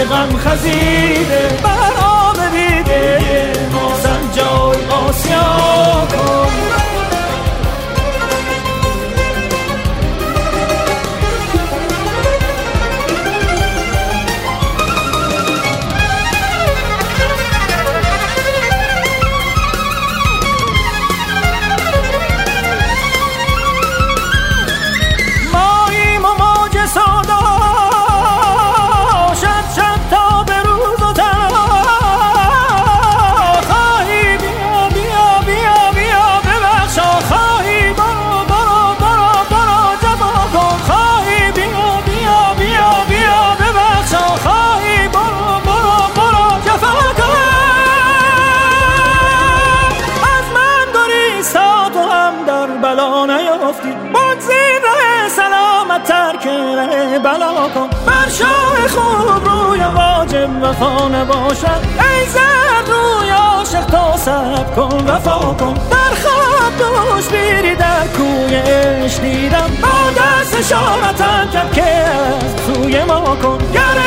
غم خزیده بر آب دیده ما سنجای آسیا کن. بلا کن بر شاه خوب روی واجب وفا نباشد ای زد روی عاشق تا صبر کن وفا کن. در خواب دوش بیری در کوی عشق دیدم با دست اشارتم کرد که از سوی ما کن.